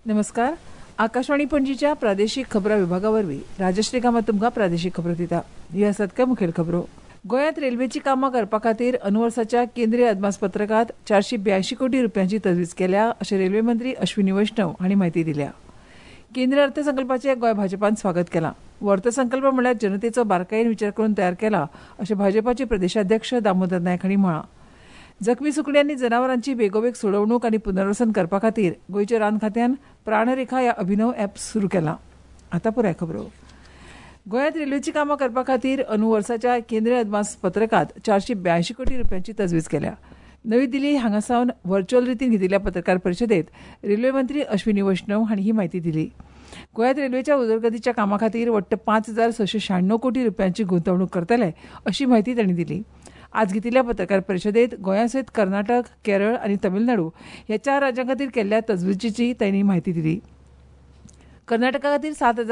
नमस्कार. आकाशवाणी पणजीच्या प्रादेशीक खबरां विभागावरवीं राजश्री कामत तुमकां प्रादेशीक खबरो दिता. ह्यो आसात काय मुखेल खबरो. गोंयांत रेल्वेची कामां करपा खातीर अनुवर्साच्या केंद्रीय अदमासपत्रकांत 482 कोटी रुपयांची तजवीज केल्या अशें रेल्वे मंत्री अश्विनी वैष्णव हांणी म्हायती दिल्या. केंद्रीय अर्थसंकल्पाचें गोंय भाजपान स्वागत केलां. हो अर्थसंकल्प म्हळ्यार जनतेचो बारकायेन विचार करून तयार केला अशें भाजपाचे प्रदेशाध्यक्ष दामोदर नायक हांणी म्हळां. जखमी सुकणी आनी जनावरांची बेगोबेग सोडवणूक आनी पुनर्वसन करपा खातीर गोंयच्या रान खात्यान प्राणरेखा ह्या अभिनव ॲप सुरू केलां. आतां पुराय खबरो. गोंयांत रेल्वेची कामां करपा खातीर अनुवर्साच्या केंद्रीय अदमासपत्रकांत 482 कोटी रुपयांची तजवीज केल्या. नवी दिल्ली हांगासावन व्हर्च्युअल रितीन घेतिल्ल्या पत्रकार परिशदेंत रेल्वे मंत्री अश्विनी वैष्णव हांणी ही म्हायती दिली. गोंयांत रेल्वेच्या उदरगतीच्या कामां खातीर वट्ट 5,696 कोटी रुपयांची गुंतवणूक करतले अशी म्हायती तांणी दिली. आज घेतिल्ल्या पत्रकार परिशदेंत गोंया सयत कर्नाटक, केरळ आनी तमिळनाडू ह्या 4 राज्यां खातीर केल्ल्या तजवीजेची तांणी म्हायती दिली. कर्नाटका खातीर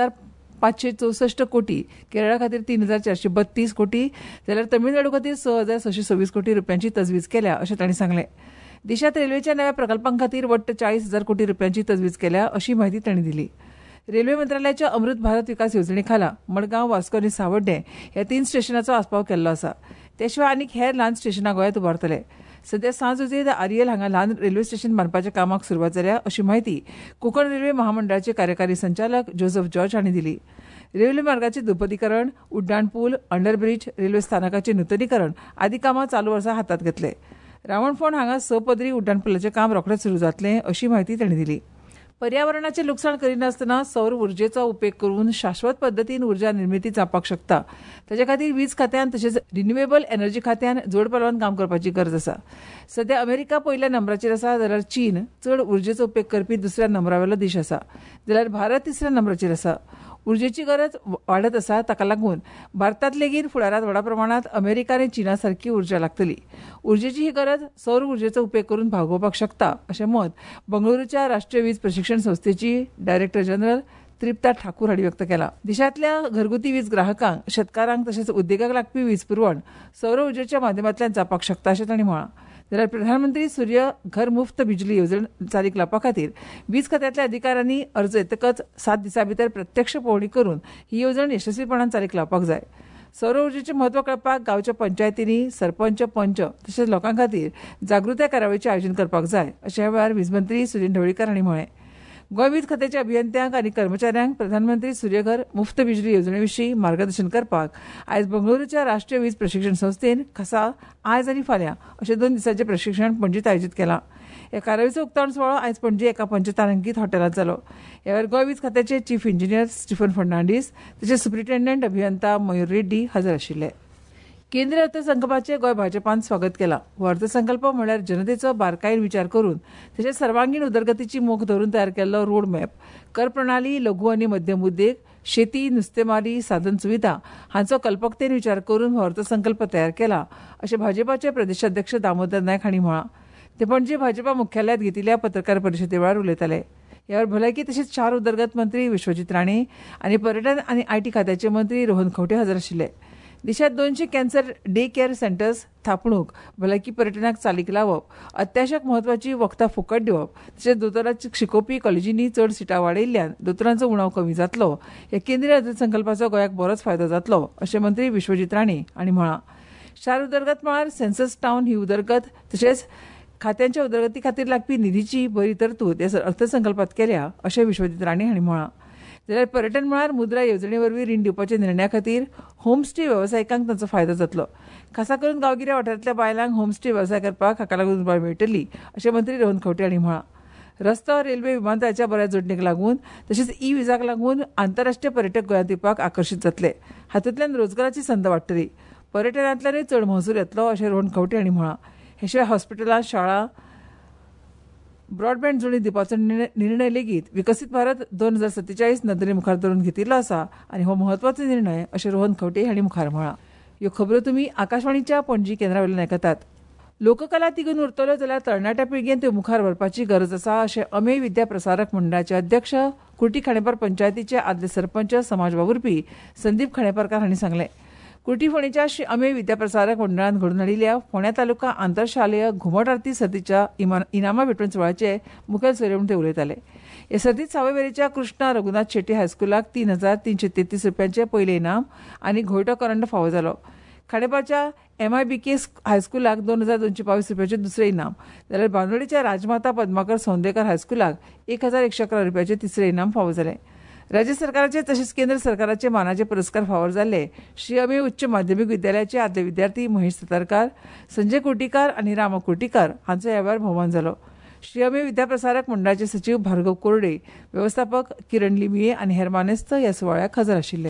7,564 कोटी, केरळा खातीर 3,432 कोटी जाल्यार तमिळनाडू खातीर 6,626 कोटी रुपयांची तजवीज केल्या अशें तांणी सांगलें. देशांत रेल्वेच्या नव्या प्रकल्पां खातीर वट्ट 40,000 कोटी रुपयांची तजवीज केल्या अशी म्हायती तांणी दिली. रेल्वे मंत्रालयाच्या अमृत भारत विकास येवजणे खाला मडगांव, वास्को आनी सावड्डे ह्या 3 स्टेशनांचो आस्पाव केल्लो आसा. ते शिवाय आनीक हेर ल्हान स्टेशनां गोंयांत उबारतले. सध्या सांज उजेद आरियल हांगा ल्हान रेल्वे स्टेशन बांदपाच्या कामाक सुरवात जाल्या अशी म्हायती कोंकण रेल्वे महामंडळाचे कार्यकारी संचालक जोसेफ जॉर्ज हांणी दिली. रेल्वे मार्गाचें दुपदीकरण, उड्डाण पूल, अंडरब्रिज, रेल्वे स्थानकाचें नूतनीकरण आदी कामां चालू वर्सा हातांत घेतले. रावणफोंड हांगा 6 पदरी उड्डाण पुलाचें काम रोखडेंच सुरू जातलें अशी म्हायती तांणी दिली. पर्यावरणाचें लुकसाण करिनासतना सौर उर्जेचो उपेग करून शाश्वत पद्दतीन उर्जा निर्मिती जावपाक शकता. ताचे खातीर वीज खात्यान तशेंच रिन्युएबल एनर्जी खात्यान जोड पालवान काम करपाची गरज आसा. सध्या अमेरिका पयल्या नंबराचेर आसा जाल्यार चीन चड उर्जेचो उपेग करपी दुसऱ्या नंबरावेलो देश आसा जाल्यार भारत तिसऱ्या नंबराचेर आसा. उर्जेची गरज वाडत आसा ताका लागून भारतांत लेगीत फुडारांत व्हड प्रमाणांत अमेरिका आनी चीना सारकी उर्जा लागतली. उर्जेची ही गरज सौर उर्जेचो उपेग करून भागोवपाक शकता अशें मत बंगळुरूच्या राष्ट्रीय वीज प्रशिक्षण संस्थेची डायरेक्टर जनरल त्रिप्ता ठाकूर हांणी व्यक्त केला. देशांतल्या घरगुती वीज ग्राहकांक, शेतकारांक तशेंच उद्देगाक लागपी वीज पुरवण सौर उर्जेच्या माध्यमांतल्यान जावपाक शकता अशें तांणी म्हळां. जाल्यार प्रधानमंत्री सूर्य घर मुफ्त बिजली येवजण चालीक लावपा खातीर वीज खात्यांतल्या अधिकाऱ्यांनी अर्ज येतकच 7 दिसां भितर प्रत्यक्ष पळोवणी करून ही येवजण यशस्वीपणान चालीक लावपाक जाय. सौर उर्जेचें म्हत्व कळपाक गांवच्या पंचायतींनी सरपंच, पंच तशेंच लोकां खातीर जागृताय कार्यावळीचें आयोजन करपाक जाय अशें ह्या वेळार वीज मंत्री सुनील ढवळीकर हांणी म्हळें. गोंय वीज खात्याच्या अभियंत्यांक आनी कर्मचाऱ्यांक प्रधानमंत्री सूर्यघर मुफ्त बिजली येवजणे विशीं मार्गदर्शन करपाक आयज बंगळुरूच्या राष्ट्रीय वीज प्रशिक्षण संस्थेन खासा आयज आनी फाल्यां अशें 2 दिसांचें प्रशिक्षण पणजीत आयोजीत केलां. ह्या कार्यावळीचो उक्तावण सुवाळो आयज पणजी एका पंचतारांकीत हॉटेलांत जालो. ह्या वेळार गोंय वीज खात्याचे चीफ इंजिनियर स्टीफन फर्नांडीस तशेंच सुप्रिटेंडंट अभियंता मयूर रेड्डी हजर आशिल्ले. केंद्रीय अर्थसंकल्पाचें गोंय भाजपान स्वागत केलां. हो अर्थसंकल्प म्हळ्यार जनतेचो बारकायेन विचार करून तशेंच सर्वांगीण उदरगतीची मोख धरून तयार केल्लो रोड मॅप, कर प्रणाली, लघु आनी मध्यम उद्देग, शेती, नुस्तेमारी, साधन सुविधा हांचो कल्पकतेन विचार करून हो अर्थसंकल्प तयार केला अशें भाजपाचे प्रदेशाध्यक्ष दामोदर नायक हांणी म्हळां. ते पणजी भाजपा मुख्यालयांत घेतिल्ल्या पत्रकार परिशदे वेळार उलयताले. ह्या वेळार भलायकी तशेंच शार उदरगत मंत्री विश्वजीत राणे आनी पर्यटन आनी आयटी खात्याचे मंत्री रोहन खंवटे हजर आशिल्ले. देशांत 200 कॅन्सर डे केअर सेंटर्स थापणूक, भलायकी पर्यटनाक चालीक लावप, अत्यावश्यक म्हत्वाची वखदां फुकट दिवप तशेंच दोतोरांची शिकोवपी कॉलेजींनी चड सिटां वाडयिल्ल्यान दोतोरांचो उणाव कमी जातलो. ह्या केंद्रीय अर्थसंकल्पाचो गोंयाक बरोच फायदो जातलो अशें मंत्री विश्वजीत राणे हांणी म्हळां. शार उदरगत म्हळ्यार सेन्सस टावन ही उदरगत तशेंच खात्यांच्या उदरगती खातीर लागपी निधीची बरी तरतूद ह्या अर्थसंकल्पांत केल्या अशें विश्वजीत राणे हांणी म्हळां. जाल्यार पर्यटन म्हळ्यार मुद्रा येवजणे वरवीं रीण दिवपाच्या निर्णया खातीर होमस्टे वेवसायिकांक ताचो फायदो जातलो. खासा करून गांवगिऱ्या वाठारांतल्या बायलांक होमस्टे वेवसाय करपाक हाका लागून उर्बा मेळटली अशें मंत्री रोहन खंवटे हांणी म्हळां. रस्तो, रेल्वे, विमानतळाच्या बऱ्या जोडणेक लागून तशेंच ई विजाक लागून आंतरराष्ट्रीय पर्यटक गोंयांत येवपाक आकर्शीत जातले. हातूंतल्यान रोजगाराची संद वाडटली. पर्यटनांतल्यानूय चड महसूल येतलो अशें रोहन खंवटे हांणी म्हळां. हे शिवाय हॉस्पिटलां, शाळा, ब्रॉडबँड जोडणी दिवपाचो निर्णय लेगीत विकसीत भारत 2047 नदरे मुखार धरून घेतिल्लो आसा आनी हो म्हत्वाचो निर्णय अशें रोहन खंवटे हांणी मुखार म्हळां. ह्यो खबरो तुमी आकाशवाणीच्या पणजी केंद्रावेल्यान आयकतात. लोककला तिगून उरतल्यो जाल्यार तरणाट्या पिळगेन त्यो मुखार व्हरपाची गरज आसा अशें अमेय विद्या प्रसारक मंडळाचे अध्यक्ष, कुर्टी खांडेपार पंचायतीचे आदले सरपंच, समाज वावुरपी संदीप खांडेपारकार हांणी सांगलें. कुर्टी फोंडेच्या श्री अमे विद्याप्रसारक मंडळान घडून हाडिल्ल्या फोंड्या तालुका आंतरशालेय घुमट आरती सर्तीच्या इनामां वितरण सुवाळ्याचे मुखेल सोयरे ते उलयताले. ह्या सर्तीत सावयवेरेच्या कृष्णा रघुनाथ शेट्टी हायस्कुलाक 3,333 रुपयांचे पयले इनाम आनी घोयटो करंड फावो जालो. खांडेपारच्या MIBK हायस्कुलाक 2,222 रुपयांचे दुसरे इनाम जाल्यार बांदोडेच्या राजमाता पद्माकर सौंदेकर हायस्कुलाक 1,111 रुपयांचे तिसरे इनाम फावो जाले. राज्य सरकाराचे तशेंच केंद्र सरकाराचे मानाचे पुरस्कार फावो जाल्ले श्री अमे उच्च माध्यमीक विद्यालयाचे आदले विद्यार्थी महेश सतरकार, संजय कुर्टीकार आनी राम कुर्टीकार हांचो ह्या वेळार भोवमान जालो. श्री अमे विद्याप्रसारक मंडळाचे सचिव भार्गव कोरडे, व्यवस्थापक किरण लिमिये आनी हेर मानेस्त ह्या सुवाळ्याक हजर आशिल्ले.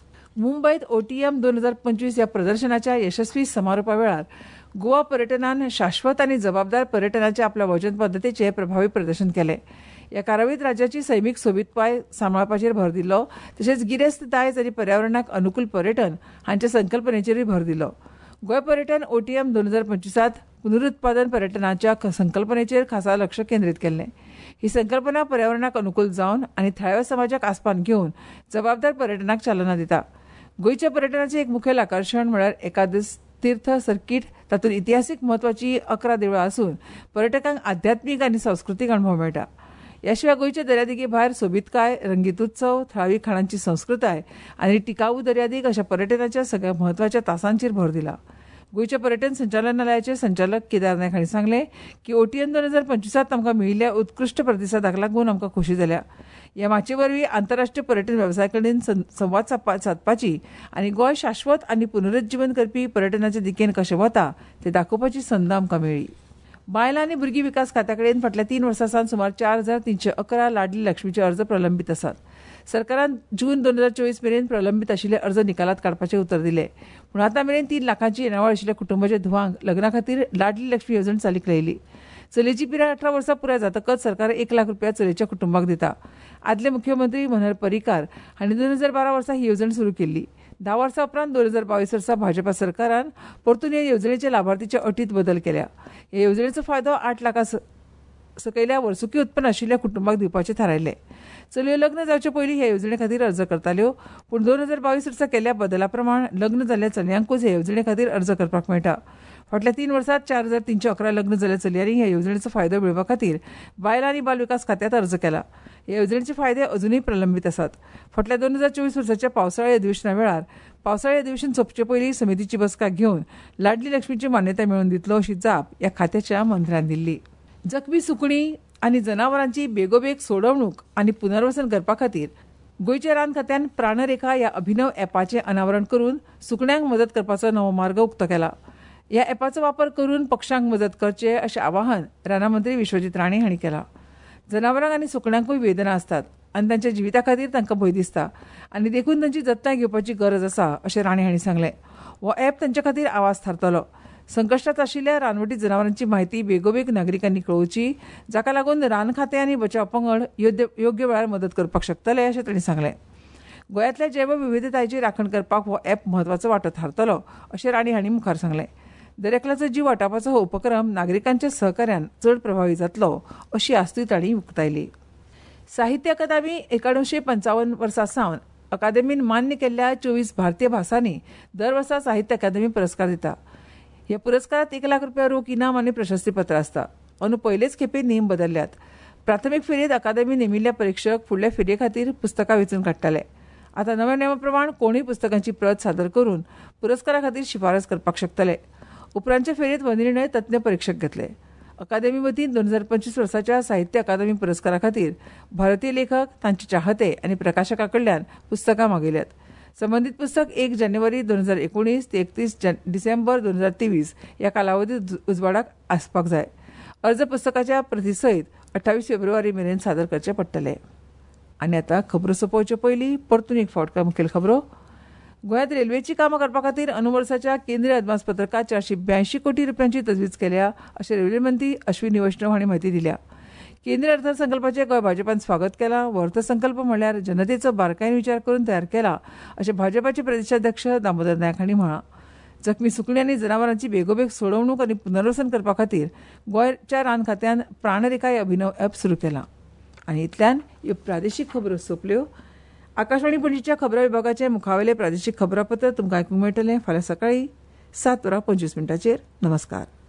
मुंबईत OTM 2025 ह्या प्रदर्शनाच्या यशस्वी समारोपा वेळार गोवा पर्यटनान शाश्वत आनी जबाबदार पर्यटनाचे आपल्या वचन पद्धतीचे प्रभावी प्रदर्शन केले. ह्या कार्यावळीत राज्याची सैमीक सोबीतकाय सांबाळपाचेर भर दिलो तशेंच गिरेस्त दायज आनी पर्यावरणाक अनुकूल पर्यटन हांच्या संकल्पनेचेरूय भर दिलो. गोंय पर्यटन OTM 2025 पुनरुत्पादन पर्यटनाच्या संकल्पनेचेर खासा लक्ष केंद्रीत केल्लें. ही संकल्पना पर्यावरणाक अनुकूल जावन आनी थळाव्या समाजाक आस्पावन घेवन जबाबदार पर्यटनाक चालना दिता. गोंयच्या पर्यटनाचें एक मुखेल आकर्शण म्हळ्यार एकादश तीर्थ सर्कीट. तातूंत इतिहासीक म्हत्वाची 11 देवळां आसून पर्यटकांक आध्यात्मीक आनी सांस्कृतीक अणभव मेळटा. ह्या शिवाय गोंयचे दर्यादेगे भायर सोबीतकाय, रंगीत उत्सव, थळावी खाणांची संस्कृताय आनी टिकाऊ दर्यादेग अशा पर्यटनाच्या सगळ्या म्हत्वाच्या तासांचेर भर दिला. गोंयच्या पर्यटन संचालनालयाचे संचालक केदार नायक हांणी सांगलें की OTM 2025 आमकां मेळिल्ल्या उत्कृश्ट प्रतिसादाक लागून आमकां खोशी जाल्या. ह्या माचे वरवीं आंतरराष्ट्रीय पर्यटन वेवसाया कडेन संवाद सादपाची आनी गोंय शाश्वत आनी पुनरुज्जीवन करपी पर्यटनाचे दिकेन कशें वता तें दाखोवपाची संद आमकां मेळ्ळी. बायलां आनी भुरगीं विकास खात्या कडेन फाटल्या 3 वर्सां सावन सुमार 4,311 लाडली लक्ष्मीचे अर्ज प्रलंबीत आसात. सरकारान जून 2024 मेरेन प्रलंबीत आशिल्ले अर्ज निकालात काडपाचें उतर दिलें. पूण आतां मेरेन 3 लाखांची येणावळ आशिल्ल्या कुटुंबाच्या धुवांक लग्ना खातीर लाडली लक्ष्मी येवजण चालीक लायली. चलयेची पिराय 18 वर्सां पुराय जातकच सरकार 1 लाख रुपया चलयेच्या कुटुंबाक दिता. आदले मुख्यमंत्री मनोहर पर्रीकार हांणी 2012 वर्सा ही येवजण सुरू केल्ली. 10 वर्सां उपरांत 2022 वर्सा भाजपा सरकारान परतून ह्या येवजणेच्या लाभार्थीच्या अटींत बदल केल्या. ह्या येवजणेचो फायदो 8 लाखां सकयल्या वर्सुकी उत्पन्न आशिल्ल्या कुटुंबाक दिवपाचें थारायलें. चलयो लग्न जावचे पयलीं ह्या येवजणे खातीर अर्ज करताल्यो, पूण 2022 वर्सा केल्ल्या बदला प्रमाण लग्न जाल्ल्या चलयांकूच ह्या येवजणे खातीर अर्ज करपाक मेळटा. फाटल्या 3 वर्सांत 4,311 लग्न जाल्ल्या चलयांनी ह्या येवजणेचो फायदो मेळोवपा खातीर बायलां आनी बाल विकास खात्यांत अर्ज केला. ह्या येवजणेचे फायदे अजूनय प्रलंबीत आसात. फाटल्या 2024 वर्साच्या पावसाळी अधिवेशना वेळार पावसाळी अधिवेशन सोंपचे पयलीं समितीची बसका घेवन लाडली लक्ष्मीची मान्यताय मेळोवन दितलो अशी जाप ह्या खात्याच्या मंत्र्यान दिल्ली. जखमी सुकणीं आनी जनावरांची बेगोबेग सोडवणूक आनी पुनर्वसन करपा खातीर गोंयच्या रान खात्यान प्राणरेखा ह्या अभिनव ॲपाचें अनावरण करून सुकण्यांक मदत करपाचो नवो मार्ग उक्तो केला. ह्या ॲपाचो वापर करून पक्ष्यांक मदत करचें अशें आवाहन रानामंत्री विश्वजीत राणे हांणी केलां. जनावरांक आनी सुकण्यांकूय वेदना आसतात आनी तांच्या जिविता खातीर तांकां भंय दिसता आनी देखून तांची जतनाय घेवपाची गरज आसा अशें राणे हांणी सांगलें. हो ॲप तांचे खातीर आवाज थारतलो. संकश्टांत आशिल्ल्या रानवटी जनावरांची म्हायती बेगोबेग नागरिकांनी कळोवची, जाका लागून रान खातें आनी बचाव पंगड योग्य वेळार मदत करपाक शकतले अशें तांणी सांगलें. गोंयांतल्या जैवविविधतायेची राखण करपाक हो ॲप म्हत्वाचो वांटो थारतलो अशें राणे हांणी मुखार सांगलें. दरेकल्याचो जीव वाटावपाचो हो उपक्रम नागरिकांच्या सहकार्यान चड प्रभावी जातलो अशी आस्तूय तांणी उक्तायली. साहित्य अकादमी 1955 वर्सा सावन अकादेमीन मान्य केल्ल्या 24 भारतीय भासांनी दर वर्सा साहित्य अकादमी पुरस्कार दिता. ह्या पुरस्कारांत 1 लाख रुपया रोख इनाम आनी प्रशस्तीपत्र आसता. अंदू पयलेच खेपे नेम बदल्ल्यात. प्राथमीक फेरयेंत अकादेमी नेमिल्ल्या परीक्षक फुडल्या फेरये खातीर पुस्तकां वेंचून काडटाले. आतां नव्या नेमा प्रमाण कोणूय पुस्तकांची प्रत सादर करून पुरस्कारा खातीर शिफारस करपाक शकतले. उपरांतच्या फेरयेंत हो निर्णय तज्ञ परीक्षक घेतले. अकादेमी वतीन 2025 वर्साच्या साहित्य अकादमी पुरस्कारा खातीर भारतीय लेखक, तांचे चाहते आनी प्रकाशकां कडल्यान पुस्तकां मागयल्यात. संबंदीत पुस्तक 1 जानेवारी 2019 ते 31 डिसेंबर 2023 ह्या कालावधींत उजवाडाक आसपाक जाय. अर्ज पुस्तकाच्या प्रती सयत 28 फेब्रुवारी मेरेन सादर करचे पडटले. आनी आतां खबरो सोंपोवचे पयलीं परतून एक फावट मुखेल खबरो. गोंयांत रेल्वेची कामां करपा खातीर अनुवर्साच्या केंद्रीय अदमासपत्रकात 482 कोटी रुपयांची तजवीज केल्या अशें रेल्वे मंत्री अश्विनी वैष्णव हांणी म्हायती दिल्या. केंद्रीय अर्थसंकल्पाचें गोंय भाजपान स्वागत केलां. हो अर्थसंकल्प म्हणल्यार जनतेचो बारकायेन विचार करून तयार केला अशें भाजपाचे प्रदेशाध्यक्ष दामोदर नायक हांणी म्हळां. जखमी सुकणीं आनी जनावरांची बेगोबेग सोडवणूक आनी पुनर्वसन करपा खातीर गोंयच्या रान खात्यान प्राणरेखा अभिनव ॲप सुरू केलां. आनी इतल्यान ह्यो प्रादेशीक खबरो सोंपल्यो. आकाशवाणी पणजीच्या खबरां विभागाचे मुखावेले प्रादेशीक खबरापत्र तुमकां आयकूंक मेळटलें फाल्यां सकाळीं 7:25 नमस्कार.